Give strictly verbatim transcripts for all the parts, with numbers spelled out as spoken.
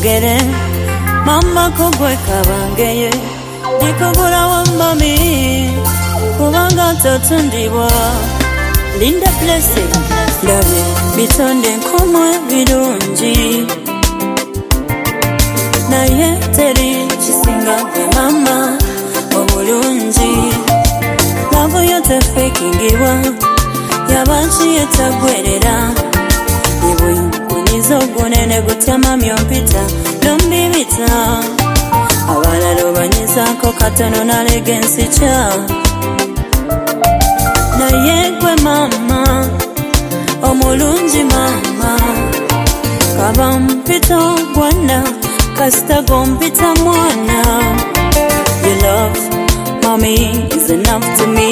mwogere mama kugwe kabangeye nikubura wa mami kubanga totundibwa Linda Blessing Love bitonde nkomwe birungi naye teri kisinga kwe mama obulungi love yote fakingibwa yabanchi etagwerera iwe kunizo gunene gutya mami ompita lombibita abalalo banyizako katono nalegensi cha naye gwe mama omulungi mama kaba mpita gwana kasita gompita mwana your love mommy is enough to me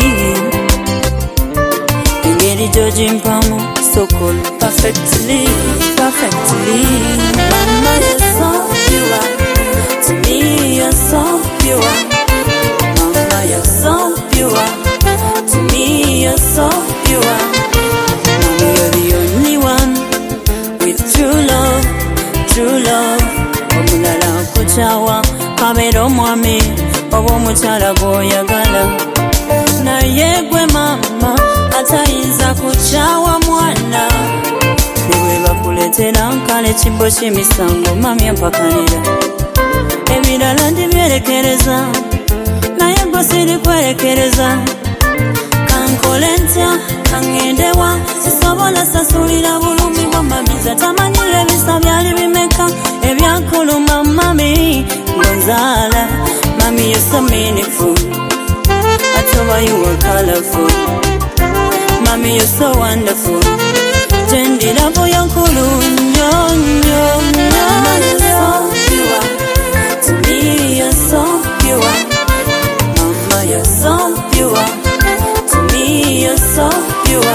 ingeri joji mpamu so cool perfectly perfectly mama you're so pure to me you're so pure mama you're so pure to me you're so pure mama you're the only one with true love true love omulala kuchawa kamero mwami obo muchala boyagala naye gwe mama atayinza kuchawa mwana niwe bakuletera nkale chimbo chimisango mami ampakanira ebirala ndibyerekereza naye gwe siri kwerekereza kankole ntya kangendewa sisobola sasulira bulumi bwa mamiza tamanyire ebisa byali bimeka ebyakuluma mami ngonzala mami you're so meaningful I told her you were colorful mami you're so wonderful tendira boya kulunyo nyo mama you're so pure to me you're so pure mama you're so pure to me you're so pure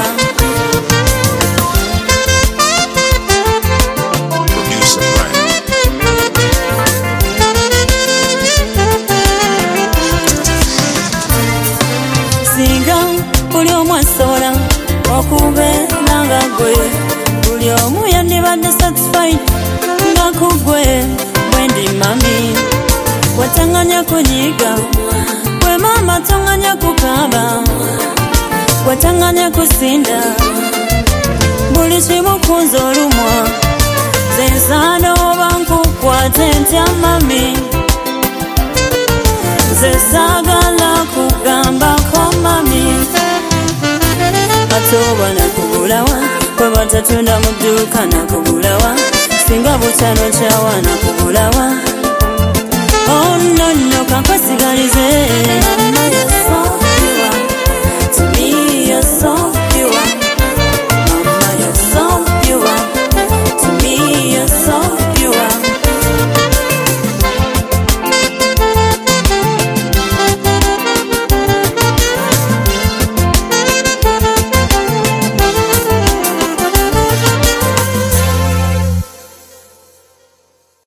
Producer Brian Singa buli omwasobola okube nanga gwe buli omu yandibadde satisfied nga kugwe bwendi mami watanganya kunyiga gwe mama tanganya kukaba watanganya kusinda buli kimu kunza olumwa zensano bankukwate ntya mami zesagala kugambako mami atoba nakugulawa kwe batatunda mu dduuka nakugulawa singa bukyano kyawa nakugulawa